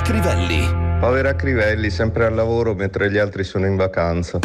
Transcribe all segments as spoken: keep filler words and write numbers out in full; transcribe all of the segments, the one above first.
Crivelli. Povera Crivelli, sempre al lavoro mentre gli altri sono in vacanza.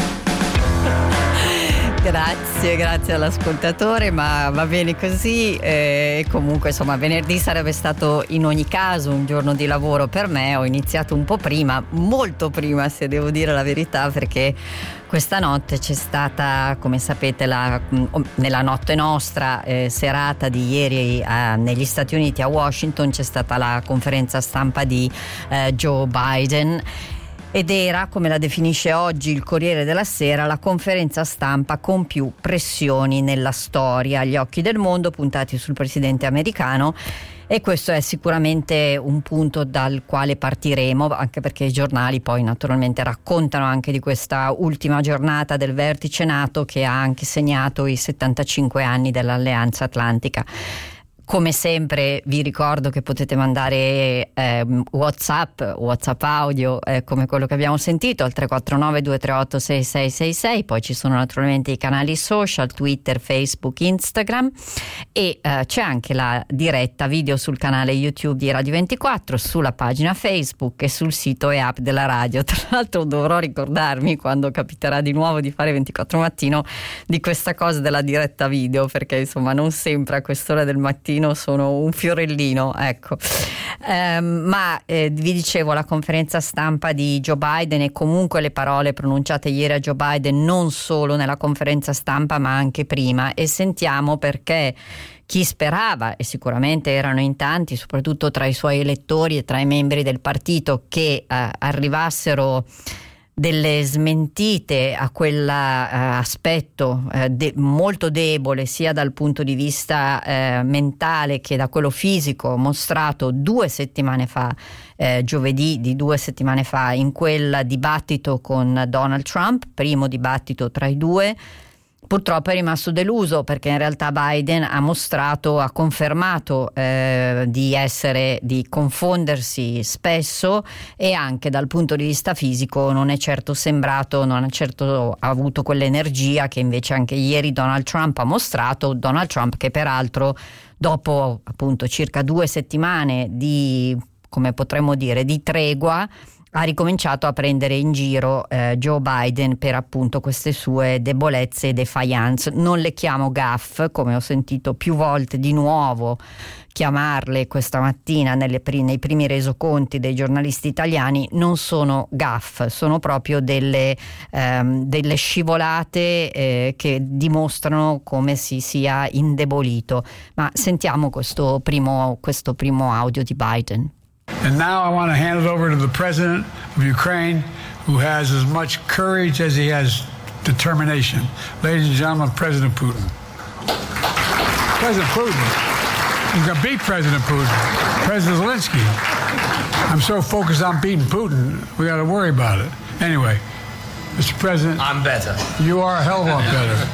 Grazie, grazie all'ascoltatore, ma va bene così. E comunque insomma venerdì sarebbe stato in ogni caso un giorno di lavoro per me. Ho iniziato un po' prima, molto prima se devo dire la verità, perché questa notte c'è stata, come sapete, la, nella notte nostra eh, serata di ieri eh, negli Stati Uniti, a Washington, c'è stata la conferenza stampa di eh, Joe Biden. Ed era, come la definisce oggi il Corriere della Sera, la conferenza stampa con più pressioni nella storia, gli occhi del mondo puntati sul presidente americano, e questo è sicuramente un punto dal quale partiremo, anche perché i giornali poi naturalmente raccontano anche di questa ultima giornata del vertice NATO, che ha anche segnato i settantacinque anni dell'Alleanza Atlantica. Come sempre vi ricordo che potete mandare eh, WhatsApp, WhatsApp audio eh, come quello che abbiamo sentito al tre quattro nove due tre otto sei sei sei sei. Poi ci sono naturalmente i canali social, Twitter, Facebook, Instagram, e eh, c'è anche la diretta video sul canale YouTube di Radio ventiquattro, sulla pagina Facebook e sul sito e app della radio. Tra l'altro dovrò ricordarmi, quando capiterà di nuovo di fare ventiquattro Mattino, di questa cosa della diretta video, perché insomma non sempre a quest'ora del mattino sono un fiorellino, ecco. Eh, ma eh, vi dicevo, la conferenza stampa di Joe Biden e comunque le parole pronunciate ieri a Joe Biden, non solo nella conferenza stampa ma anche prima, e sentiamo perché chi sperava, e sicuramente erano in tanti, soprattutto tra i suoi elettori e tra i membri del partito, che eh, arrivassero delle smentite a quell'aspetto eh, uh, de- molto debole sia dal punto di vista eh, mentale che da quello fisico, mostrato due settimane fa, eh, giovedì di due settimane fa, in quel dibattito con Donald Trump, primo dibattito tra i due. Purtroppo è rimasto deluso, perché in realtà Biden ha mostrato, ha confermato eh, di essere, di confondersi spesso, e anche dal punto di vista fisico non è certo sembrato, non ha certo avuto quell'energia che invece anche ieri Donald Trump ha mostrato. Donald Trump che peraltro dopo appunto circa due settimane di, come potremmo dire, di tregua, ha ricominciato a prendere in giro eh, Joe Biden per appunto queste sue debolezze e defiance. Non le chiamo gaffe, come ho sentito più volte di nuovo chiamarle questa mattina nelle pri- nei primi resoconti dei giornalisti italiani. Non sono gaffe, sono proprio delle, ehm, delle scivolate eh, che dimostrano come si sia indebolito. Ma sentiamo questo primo, questo primo audio di Biden. And now I want to hand it over to the president of Ukraine, who has as much courage as he has determination. Ladies and gentlemen, President Putin. President Putin. You can beat President Putin. President Zelensky. I'm so focused on beating Putin, we got to worry about it. Anyway, Mister President. I'm better. You are a hell of a lot better.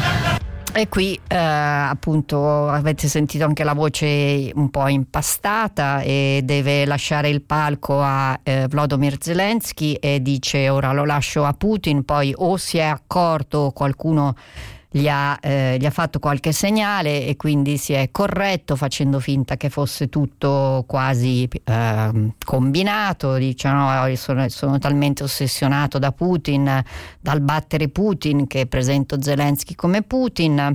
E qui eh, appunto avete sentito anche la voce un po' impastata, e deve lasciare il palco a eh, Volodymyr Zelensky e dice: ora lo lascio a Putin. Poi o si è accorto, qualcuno gli ha, eh, gli ha fatto qualche segnale e quindi si è corretto facendo finta che fosse tutto quasi eh, combinato. Dice: no, sono, sono talmente ossessionato da Putin, dal battere Putin, che presento Zelensky come Putin.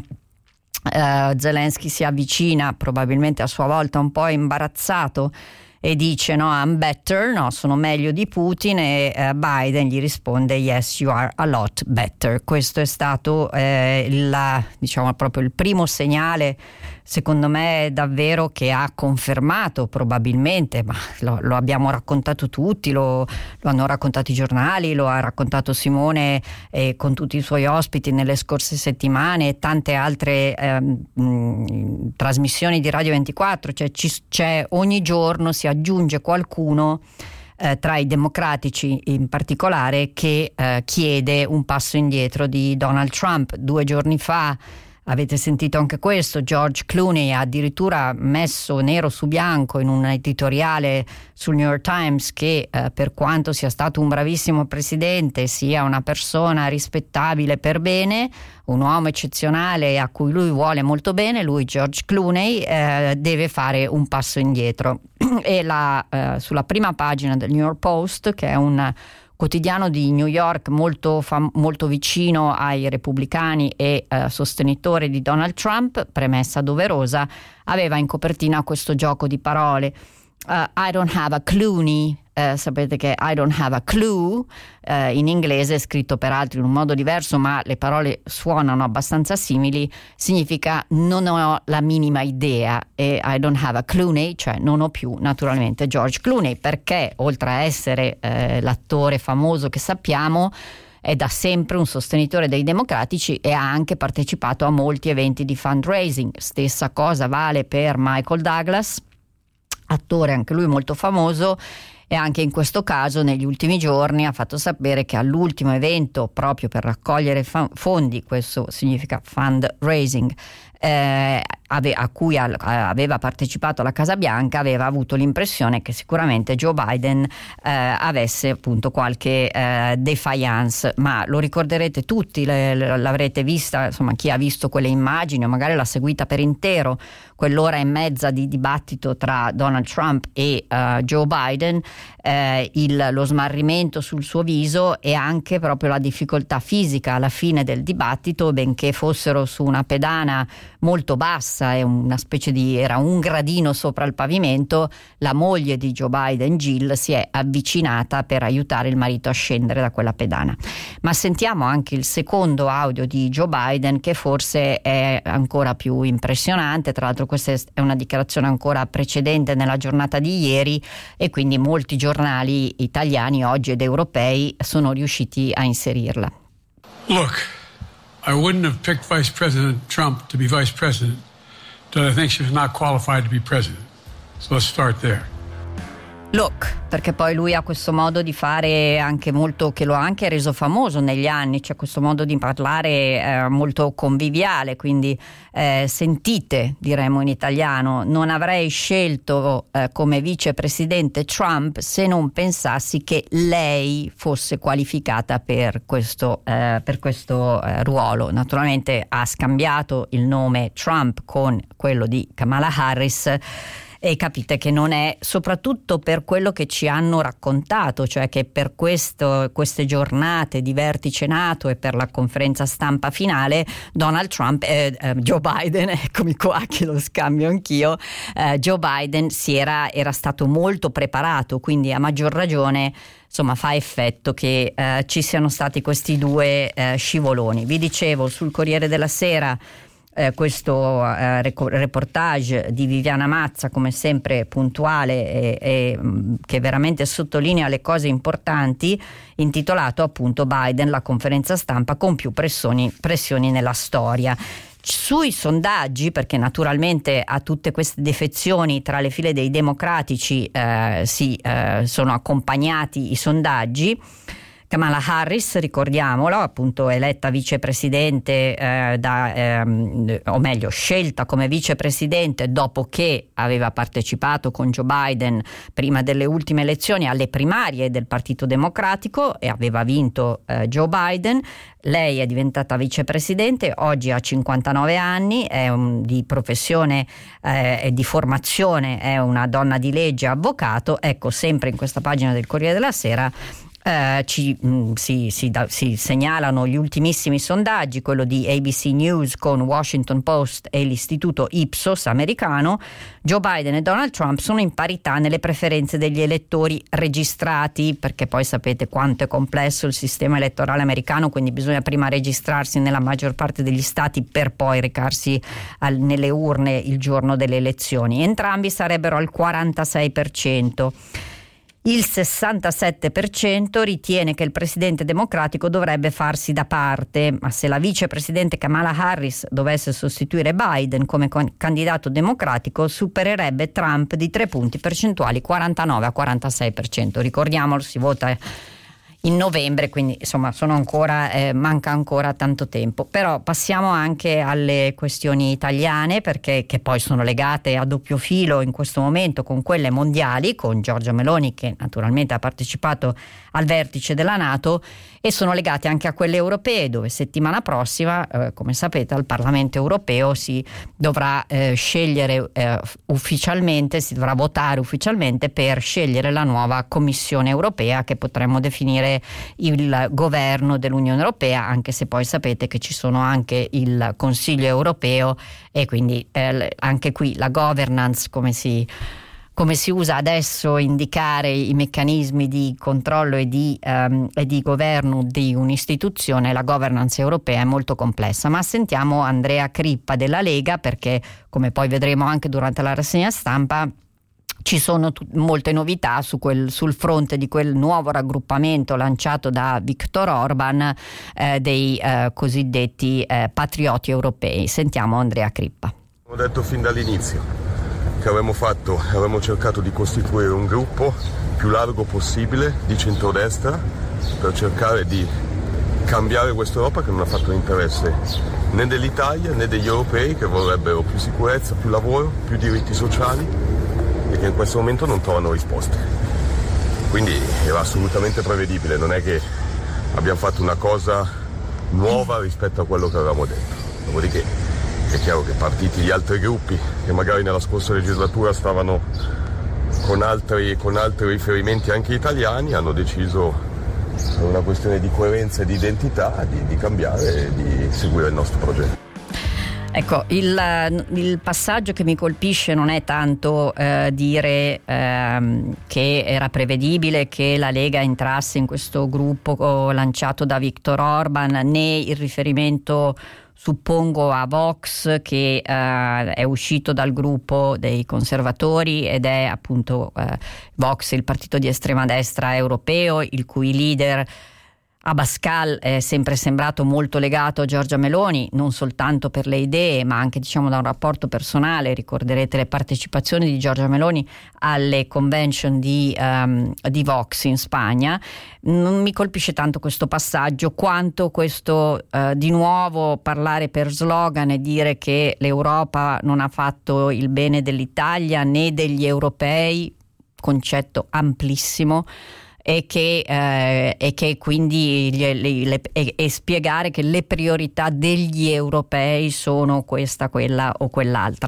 Uh, Zelensky si avvicina, probabilmente a sua volta un po' imbarazzato, e dice: no, I'm better, no, sono meglio di Putin, e uh, Biden gli risponde: yes, you are a lot better. Questo è stato eh, il, diciamo proprio il primo segnale, secondo me davvero, che ha confermato probabilmente, ma lo, lo abbiamo raccontato tutti, lo, lo hanno raccontato i giornali, lo ha raccontato Simone eh, con tutti i suoi ospiti nelle scorse settimane, e tante altre eh, mh, trasmissioni di Radio ventiquattro, cioè ci, c'è ogni giorno si aggiunge qualcuno eh, tra i democratici in particolare che eh, chiede un passo indietro di Donald Trump. Due giorni fa Avete sentito anche questo, George Clooney ha addirittura messo nero su bianco in un editoriale sul New York Times che eh, per quanto sia stato un bravissimo presidente, sia una persona rispettabile per bene, un uomo eccezionale a cui lui vuole molto bene, lui George Clooney eh, deve fare un passo indietro. E la, eh, sulla prima pagina del New York Post, che è un quotidiano di New York molto, fam- molto vicino ai repubblicani e eh, sostenitore di Donald Trump, premessa doverosa, aveva in copertina questo gioco di parole. Uh, I don't have a Clooney. Uh, sapete che I don't have a clue uh, in inglese, scritto peraltro in un modo diverso, ma le parole suonano abbastanza simili, significa non ho la minima idea, e I don't have a Clooney, cioè non ho più naturalmente George Clooney, perché oltre a essere uh, l'attore famoso che sappiamo, è da sempre un sostenitore dei democratici e ha anche partecipato a molti eventi di fundraising. Stessa cosa vale per Michael Douglas, attore anche lui molto famoso, e anche in questo caso negli ultimi giorni ha fatto sapere che all'ultimo evento proprio per raccogliere fa- fondi, questo significa fundraising, eh, ave- a cui al- aveva partecipato la Casa Bianca, aveva avuto l'impressione che sicuramente Joe Biden eh, avesse appunto qualche eh, defiance, ma lo ricorderete tutti, le, le, l'avrete vista, insomma chi ha visto quelle immagini o magari l'ha seguita per intero, quell'ora e mezza di dibattito tra Donald Trump e uh, Joe Biden, eh, il, lo smarrimento sul suo viso e anche proprio la difficoltà fisica alla fine del dibattito, benché fossero su una pedana molto bassa e una specie di era un gradino sopra il pavimento, la moglie di Joe Biden, Jill, si è avvicinata per aiutare il marito a scendere da quella pedana. Ma sentiamo anche il secondo audio di Joe Biden, che forse è ancora più impressionante. Tra l'altro questa è una dichiarazione ancora precedente nella giornata di ieri, e quindi molti giornali italiani oggi ed europei sono riusciti a inserirla. Look, I wouldn't have picked Vice President Trump to be Vice President that I think she was not qualified to be President. So let's start there. Look, perché poi lui ha questo modo di fare anche molto, che lo ha anche reso famoso negli anni, c'è questo modo di parlare eh, molto conviviale, quindi eh, sentite, diremmo in italiano, non avrei scelto eh, come vicepresidente Trump se non pensassi che lei fosse qualificata per questo, eh, per questo eh, ruolo. Naturalmente ha scambiato il nome Trump con quello di Kamala Harris, e capite che non è, soprattutto per quello che ci hanno raccontato, cioè che per questo, queste giornate di vertice NATO e per la conferenza stampa finale Donald Trump, eh, eh, Joe Biden, eccomi qua che lo scambio anch'io, eh, Joe Biden si era, era stato molto preparato, quindi a maggior ragione insomma fa effetto che eh, ci siano stati questi due eh, scivoloni. Vi dicevo sul Corriere della Sera Eh, questo eh, reportage di Viviana Mazza, come sempre puntuale e, e mh, che veramente sottolinea le cose importanti, intitolato appunto Biden, la conferenza stampa con più pressioni, pressioni nella storia. Sui sondaggi, perché naturalmente a tutte queste defezioni tra le file dei democratici eh, si eh, sono accompagnati i sondaggi. Kamala Harris, ricordiamolo, appunto eletta vicepresidente, eh, da, ehm, o meglio scelta come vicepresidente dopo che aveva partecipato con Joe Biden prima delle ultime elezioni alle primarie del Partito Democratico e aveva vinto eh, Joe Biden. Lei è diventata vicepresidente, oggi ha cinquantanove anni, è un, di professione e eh, di formazione, è una donna di legge, avvocato. Ecco, sempre in questa pagina del Corriere della Sera Uh, ci, mh, si, si, da, si segnalano gli ultimissimi sondaggi, quello di A B C News con Washington Post e l'istituto Ipsos americano. Joe Biden e Donald Trump sono in parità nelle preferenze degli elettori registrati, perché poi sapete quanto è complesso il sistema elettorale americano, quindi bisogna prima registrarsi nella maggior parte degli stati per poi recarsi al, nelle urne il giorno delle elezioni. Entrambi sarebbero al quarantasei per cento. Il sessantasette per cento ritiene che il presidente democratico dovrebbe farsi da parte, ma se la vicepresidente Kamala Harris dovesse sostituire Biden come candidato democratico supererebbe Trump di tre punti percentuali, quarantanove a quarantasei per cento. Ricordiamolo, si vota in novembre, quindi insomma sono ancora, eh, manca ancora tanto tempo. Però passiamo anche alle questioni italiane, perché che poi sono legate a doppio filo in questo momento con quelle mondiali, con Giorgia Meloni che naturalmente ha partecipato al vertice della NATO, e sono legate anche a quelle europee, dove settimana prossima, eh, come sapete, al Parlamento europeo si dovrà eh, scegliere eh, ufficialmente, si dovrà votare ufficialmente per scegliere la nuova Commissione europea, che potremmo definire il governo dell'Unione Europea, anche se poi sapete che ci sono anche il Consiglio europeo, e quindi eh, anche qui la governance, come si come si usa adesso indicare i meccanismi di controllo e di, um, e di governo di un'istituzione, la governance europea è molto complessa. Ma sentiamo Andrea Crippa della Lega, perché come poi vedremo anche durante la rassegna stampa ci sono t- molte novità su quel, sul fronte di quel nuovo raggruppamento lanciato da Viktor Orban eh, dei eh, cosiddetti eh, patrioti europei. Sentiamo Andrea Crippa. Ho detto fin dall'inizio che avremmo fatto, avremmo cercato di costituire un gruppo più largo possibile di centrodestra per cercare di cambiare questa Europa che non ha fatto interesse né dell'Italia né degli europei, che vorrebbero più sicurezza, più lavoro, più diritti sociali, e che in questo momento non trovano risposte. Quindi era assolutamente prevedibile, non è che abbiamo fatto una cosa nuova rispetto a quello che avevamo detto. Dopodiché è chiaro che partiti di altri gruppi che magari nella scorsa legislatura stavano con altri, con altri riferimenti anche italiani hanno deciso, per una questione di coerenza e di identità, di, di cambiare e di seguire il nostro progetto. Ecco, il, il passaggio che mi colpisce non è tanto eh, dire ehm, che era prevedibile che la Lega entrasse in questo gruppo lanciato da Viktor Orban, né il riferimento, suppongo, a Vox, che eh, è uscito dal gruppo dei conservatori ed è appunto eh, Vox, il partito di estrema destra europeo, il cui leader Abascal è sempre sembrato molto legato a Giorgia Meloni, non soltanto per le idee, ma anche, diciamo, da un rapporto personale. Ricorderete le partecipazioni di Giorgia Meloni alle convention di, um, di Vox in Spagna. Non mi colpisce tanto questo passaggio quanto questo uh, di nuovo parlare per slogan e dire che l'Europa non ha fatto il bene dell'Italia né degli europei, concetto amplissimo. E che, eh, e che quindi le, le, le, e, e spiegare che le priorità degli europei sono questa, quella o quell'altra.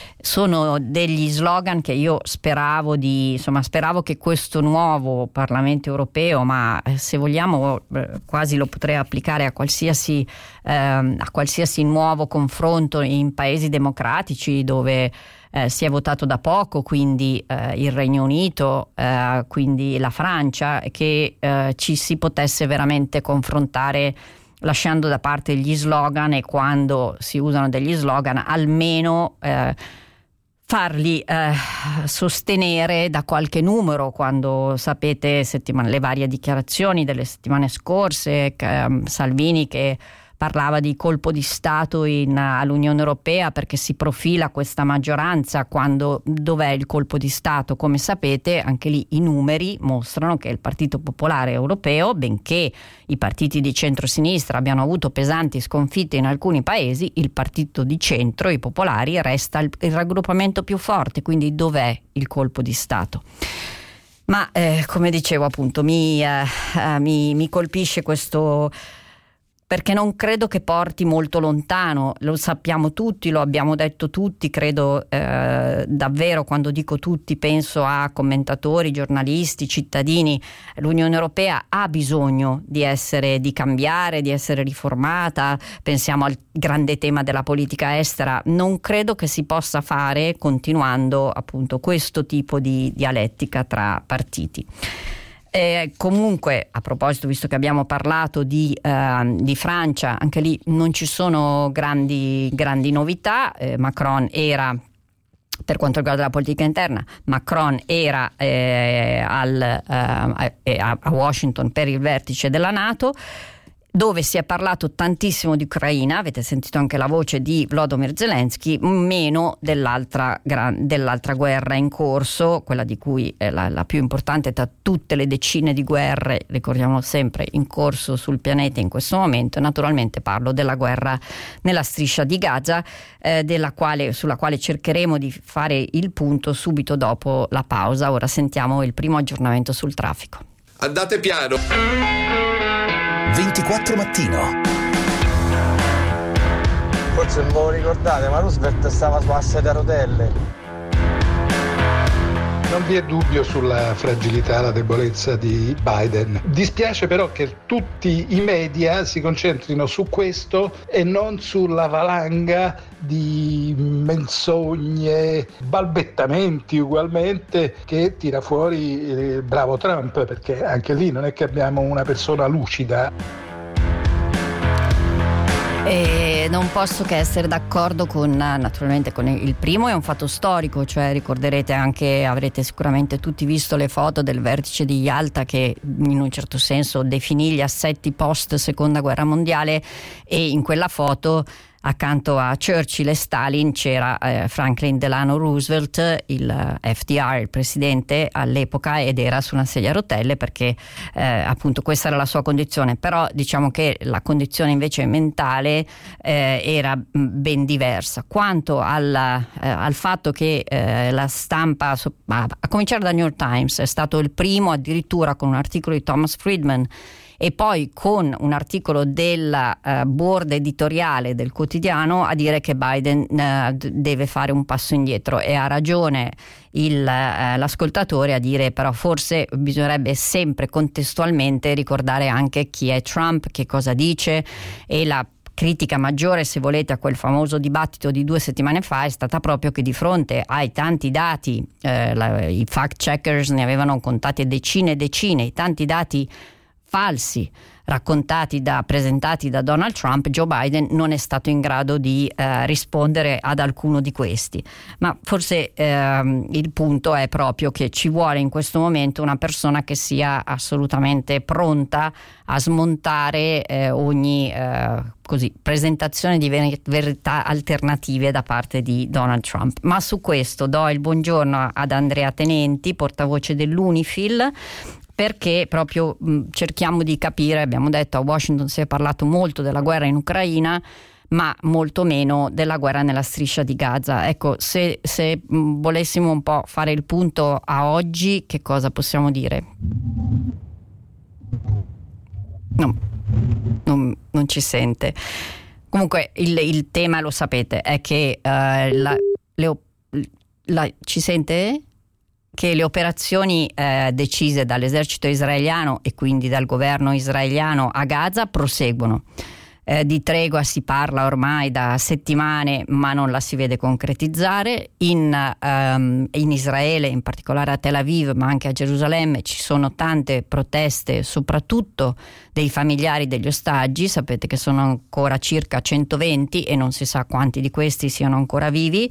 Sono degli slogan che io speravo di, insomma, speravo che questo nuovo Parlamento europeo, ma se vogliamo eh, quasi lo potrei applicare a qualsiasi, eh, a qualsiasi nuovo confronto in paesi democratici dove Eh, si è votato da poco, quindi eh, il Regno Unito, eh, quindi la Francia, che eh, ci si potesse veramente confrontare lasciando da parte gli slogan, e quando si usano degli slogan almeno eh, farli eh, sostenere da qualche numero. Quando sapete settimane, le varie dichiarazioni delle settimane scorse, eh, Salvini che parlava di colpo di Stato in, all'Unione Europea perché si profila questa maggioranza, quando dov'è il colpo di Stato? Come sapete, anche lì i numeri mostrano che il Partito Popolare Europeo, benché i partiti di centrosinistra abbiano avuto pesanti sconfitte in alcuni paesi, il partito di centro, i popolari, resta il, il raggruppamento più forte. Quindi dov'è il colpo di Stato? Ma eh, come dicevo appunto mi, eh, mi, mi colpisce questo, perché non credo che porti molto lontano. Lo sappiamo tutti, lo abbiamo detto tutti, credo eh, davvero, quando dico tutti penso a commentatori, giornalisti, cittadini. L'Unione Europea ha bisogno di essere, di cambiare, di essere riformata. Pensiamo al grande tema della politica estera. Non credo che si possa fare continuando appunto questo tipo di dialettica tra partiti. Eh, comunque, a proposito, visto che abbiamo parlato di, eh, di Francia, anche lì non ci sono grandi, grandi novità. eh, Macron era, per quanto riguarda la politica interna, Macron era eh, al, eh, a, a Washington per il vertice della NATO. dove si è parlato tantissimo di Ucraina, avete sentito anche la voce di Volodymyr Zelensky, meno dell'altra, gran, dell'altra guerra in corso, quella di cui è la, la più importante tra tutte le decine di guerre, ricordiamo sempre, in corso sul pianeta in questo momento. Naturalmente parlo della guerra nella striscia di Gaza, eh, della quale, sulla quale cercheremo di fare il punto subito dopo la pausa. Ora sentiamo il primo aggiornamento sul traffico. Andate piano. ventiquattro mattino. Forse non ve lo ricordate, ma Roosevelt stava sulla sedia a rotelle. Non vi è dubbio sulla fragilità, la debolezza di Biden. Dispiace però che tutti i media si concentrino su questo e non sulla valanga di menzogne, balbettamenti ugualmente che tira fuori il bravo Trump, perché anche lì non è che abbiamo una persona lucida. E non posso che essere d'accordo con, naturalmente, con il primo. È un fatto storico, cioè ricorderete anche, avrete sicuramente tutti visto le foto del vertice di Yalta, che in un certo senso definì gli assetti post seconda guerra mondiale, e in quella foto accanto a Churchill e Stalin c'era eh, Franklin Delano Roosevelt, il eh, F D R, il presidente all'epoca, ed era su una sedia a rotelle perché eh, appunto questa era la sua condizione. Però diciamo che la condizione invece mentale eh, era ben diversa. Quanto alla, eh, al fatto che eh, la stampa, a cominciare dal New York Times, è stato il primo addirittura con un articolo di Thomas Friedman e poi con un articolo della uh, board editoriale del quotidiano a dire che Biden uh, deve fare un passo indietro, e ha ragione il, uh, l'ascoltatore a dire però forse bisognerebbe sempre contestualmente ricordare anche chi è Trump, che cosa dice. E la critica maggiore, se volete, a quel famoso dibattito di due settimane fa è stata proprio che di fronte ai tanti dati, eh, la, i fact checkers ne avevano contate decine e decine, i tanti dati falsi raccontati da, presentati da Donald Trump, Joe Biden non è stato in grado di eh, rispondere ad alcuno di questi. Ma forse eh, il punto è proprio che ci vuole in questo momento una persona che sia assolutamente pronta a smontare eh, ogni eh, così, presentazione di ver- verità alternative da parte di Donald Trump. Ma su questo do il buongiorno ad Andrea Tenenti, portavoce dell'Unifil, perché proprio mh, cerchiamo di capire. Abbiamo detto, a Washington si è parlato molto della guerra in Ucraina, ma molto meno della guerra nella striscia di Gaza. Ecco, se, se mh, volessimo un po' fare il punto a oggi, che cosa possiamo dire? No, non, non ci sente. Comunque il, il tema, lo sapete, è che uh, la, le, la, ci sente? Che le operazioni eh, decise dall'esercito israeliano e quindi dal governo israeliano a Gaza proseguono. Eh, di tregua si parla ormai da settimane, ma non la si vede concretizzare. In, um, in Israele, in particolare a Tel Aviv, ma anche a Gerusalemme, ci sono tante proteste, soprattutto dei familiari degli ostaggi. Sapete che sono ancora circa centoventi e non si sa quanti di questi siano ancora vivi.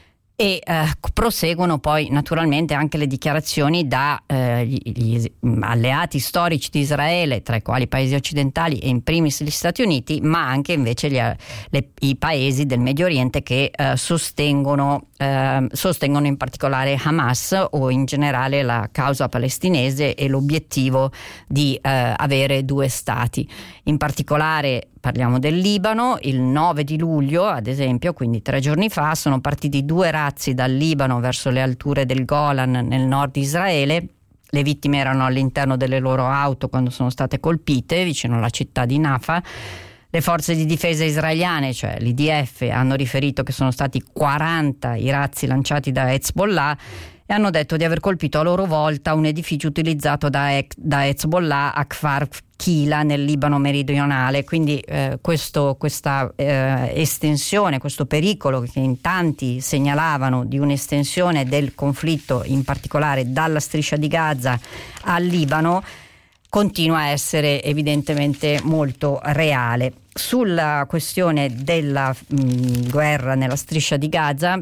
E eh, proseguono poi naturalmente anche le dichiarazioni da eh, gli, gli alleati storici di Israele, tra i quali i paesi occidentali e in primis gli Stati Uniti, ma anche invece gli, le, i paesi del Medio Oriente che eh, sostengono, eh, sostengono in particolare Hamas o in generale la causa palestinese e l'obiettivo di eh, avere due stati. In particolare parliamo del Libano. Il nove di luglio, ad esempio, quindi tre giorni fa, sono partiti due razzi dal Libano verso le alture del Golan nel nord di Israele. Le vittime erano all'interno delle loro auto quando sono state colpite vicino alla città di Nafa. Le forze di difesa israeliane, cioè l'I D F, hanno riferito che sono stati quaranta i razzi lanciati da Hezbollah e hanno detto di aver colpito a loro volta un edificio utilizzato da, da Hezbollah a Kfar Kila nel Libano meridionale. Quindi eh, questo, questa eh, estensione, questo pericolo che in tanti segnalavano di un'estensione del conflitto, in particolare dalla striscia di Gaza al Libano, continua a essere evidentemente molto reale. Sulla questione della mh, guerra nella striscia di Gaza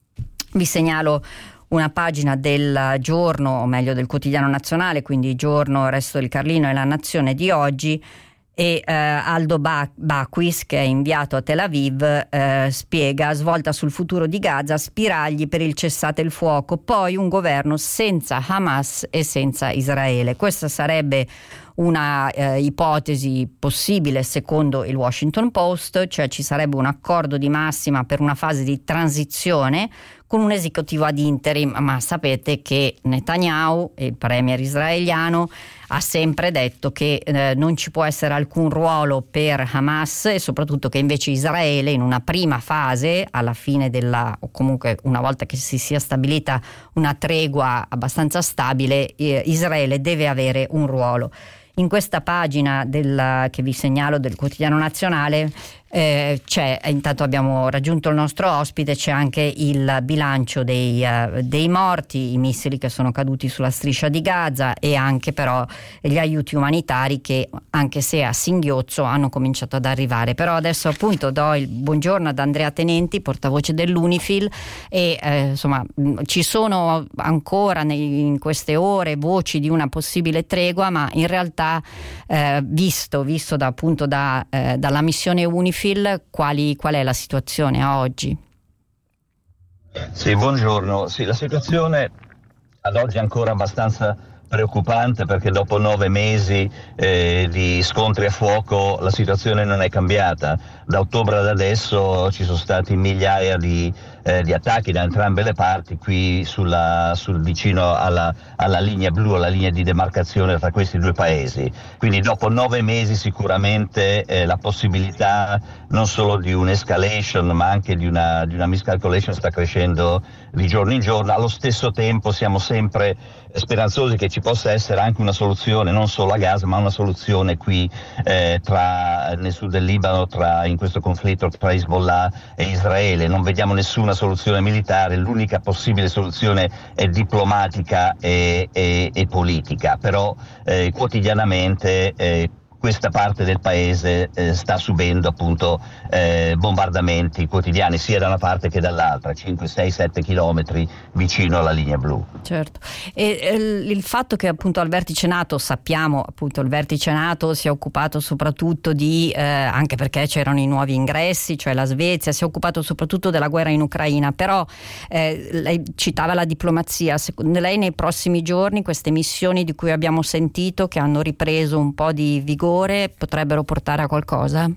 vi segnalo una pagina del Giorno, o meglio del Quotidiano Nazionale, quindi Giorno, Resto del Carlino e La Nazione di oggi, E eh, Aldo Baquis, che è inviato a Tel Aviv, eh, spiega: svolta sul futuro di Gaza, spiragli per il cessate il fuoco, poi un governo senza Hamas e senza Israele. Questa sarebbe una eh, ipotesi possibile secondo il Washington Post, cioè ci sarebbe un accordo di massima per una fase di transizione con un esecutivo ad interim, ma sapete che Netanyahu, il premier israeliano, ha sempre detto che eh, non ci può essere alcun ruolo per Hamas e soprattutto che invece Israele in una prima fase, alla fine della, o comunque una volta che si sia stabilita una tregua abbastanza stabile, eh, Israele deve avere un ruolo. In questa pagina del, che vi segnalo, del Quotidiano Nazionale, eh, c'è, intanto abbiamo raggiunto il nostro ospite, c'è anche il bilancio dei, uh, dei morti, i missili che sono caduti sulla striscia di Gaza e anche però gli aiuti umanitari che, anche se a singhiozzo, hanno cominciato ad arrivare. Però adesso appunto do il buongiorno ad Andrea Tenenti, portavoce dell'Unifil, e eh, insomma ci sono ancora nei, in queste ore voci di una possibile tregua, ma in realtà eh, visto, visto da, appunto da, eh, dalla missione Unifil, Quali, qual è la situazione a oggi? Sì, buongiorno. Sì, la situazione ad oggi è ancora abbastanza preoccupante, perché dopo nove mesi eh, di scontri a fuoco la situazione non è cambiata. Da ottobre ad adesso ci sono stati migliaia di, eh, di attacchi da entrambe le parti qui sulla, sul, vicino alla, alla linea blu, alla linea di demarcazione tra questi due paesi. Quindi dopo nove mesi sicuramente eh, la possibilità non solo di un'escalation ma anche di una, di una miscalculation sta crescendo di giorno in giorno. Allo stesso tempo siamo sempre speranzosi che ci possa essere anche una soluzione, non solo a Gaza, ma una soluzione qui eh, tra, nel sud del Libano, tra, in questo conflitto tra Hezbollah e Israele. Non vediamo nessuna soluzione militare, l'unica possibile soluzione è diplomatica e, e, e politica, però eh, quotidianamente eh, questa parte del paese eh, sta subendo appunto eh, bombardamenti quotidiani sia da una parte che dall'altra, cinque, sei, sette chilometri vicino alla linea blu. Certo, e eh, il fatto che appunto al vertice NATO, sappiamo appunto il vertice NATO si è occupato soprattutto di, eh, anche perché c'erano i nuovi ingressi, cioè la Svezia, si è occupato soprattutto della guerra in Ucraina, però eh, lei citava la diplomazia. Secondo lei nei prossimi giorni queste missioni di cui abbiamo sentito, che hanno ripreso un po' di vigore, potrebbero portare a qualcosa?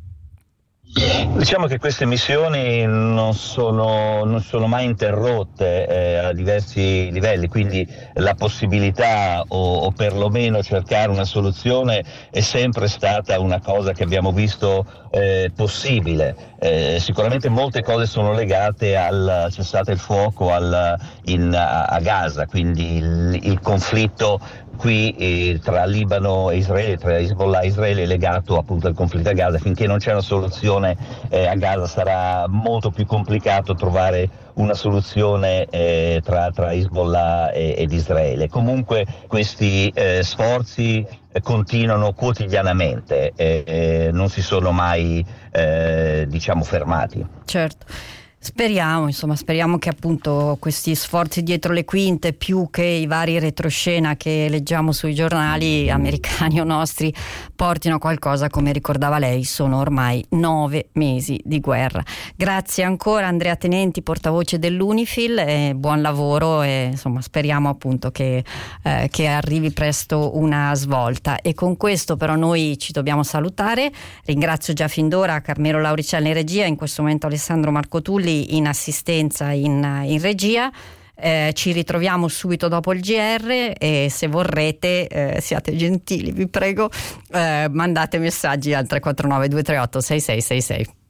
Diciamo che queste missioni non sono, non sono mai interrotte eh, a diversi livelli, quindi la possibilità o, o perlomeno cercare una soluzione è sempre stata una cosa che abbiamo visto eh, possibile. Eh, sicuramente molte cose sono legate al cessate il fuoco al, in, a, a Gaza, quindi il, il conflitto qui eh, tra Libano e Israele, tra Hezbollah e Israele, è legato appunto al conflitto a Gaza. Finché non c'è una soluzione eh, a Gaza sarà molto più complicato trovare una soluzione eh, tra, tra Hezbollah e, ed Israele. Comunque questi eh, sforzi eh, continuano quotidianamente e eh, eh, non si sono mai eh, diciamo fermati. Certo. Speriamo, insomma, speriamo che appunto questi sforzi dietro le quinte, più che i vari retroscena che leggiamo sui giornali americani o nostri, portino a qualcosa. Come ricordava lei, sono ormai nove mesi di guerra. Grazie ancora Andrea Tenenti, portavoce dell'Unifil, e buon lavoro, e insomma speriamo appunto che, eh, che arrivi presto una svolta. E con questo però noi ci dobbiamo salutare. Ringrazio già fin d'ora Carmelo Lauricelli in regia, in questo momento Alessandro Marcotulli in assistenza in, in regia. Eh, ci ritroviamo subito dopo il G R e se vorrete eh, siate gentili, vi prego, eh, mandate messaggi al tre quattro nove due tre otto sei sei sei sei.